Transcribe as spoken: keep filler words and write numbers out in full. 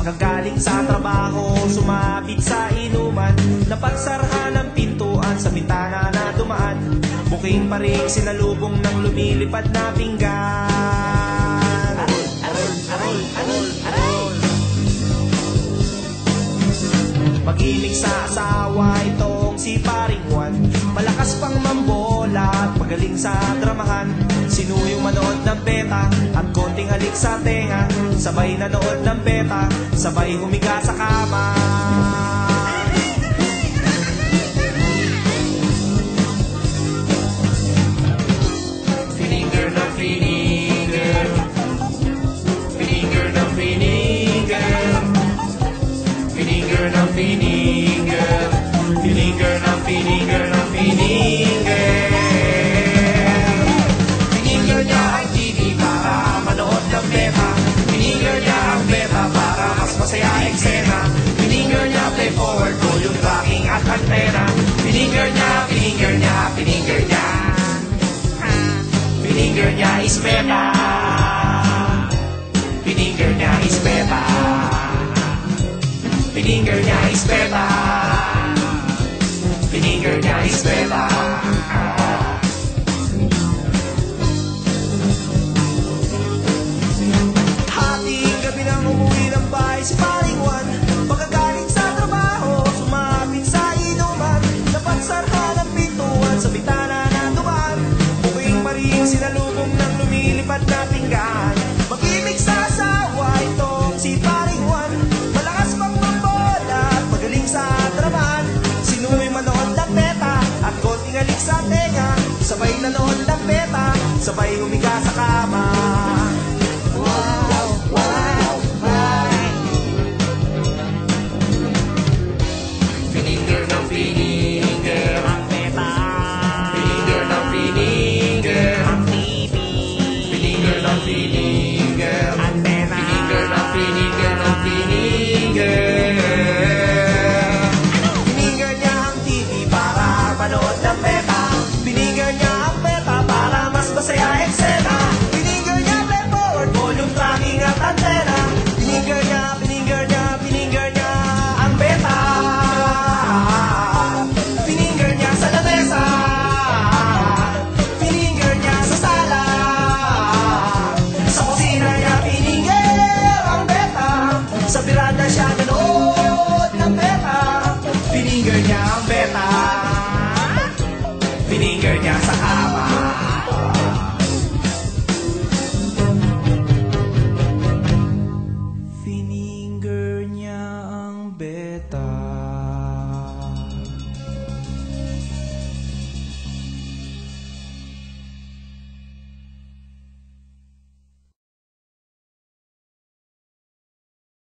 Pagkagaling sa trabaho, sumapit sa inuman, napagsarhan ng pintuan sa bintana na dumaan. Buking pa rin sinalubong ng lumilipad na pinggan. Arol, arol, arol, arol, arol. Mag-ibig sa asawa itong si Paring Juan, malakas pang mambola at magaling sa dramahan. Sinuyong manood ng beta at konting halik sa tenga, sabay nanood ng beta, sabay humiga sa kama. Fininger na fininger, fininger na fininger, fininger na fininger, fininger na fininger na fininger. Fininger niya ang T V para manood ng beta, fininger niya ang beta para mas masaya eksena. Fininger niya play forward, volume tracking at antena. Fininger niya, fininger niya, fininger niya, fininger niya is beta. Fininger niya is beta. Fininger niya is beta. Fininger niya is beta. Hating gabi nang umuwi ng bahay si Paring Juan, pagkagaling sa trabaho, sumapit sa inuman, napagsarhan ang pintuan sa bintana na dumaan. Buking pa rin sinalubong ng lumilipad na pinggan. Mag-ibig sa asawa itong si Paring Juan, malakas pang mambola at magaling sa dramaan. Sinuwi manood ng beta at konting halik sa tenga, sabay nanood ng beta, sabay humiga sa kama. Wow, wow, wow. Fininger ng fininger ang beta, fininger ng fininger ang T V, fininger ng fininger ang beta, fininger ng fininger ng fininger. Fininger niya ang T V para manood ng beta, fininger niya ang beta para mas masaya eksena. Fininger niya play forward, volume tracking at antena. Fininger niya, fininger niya, fininger niya ang beta. Fininger niya sa lamesa, fininger niya sa sala, sa kusina niya fininger ang beta, sa birada siya nanood ng beta. Fininger niya ang beta, fininger niya sa kama.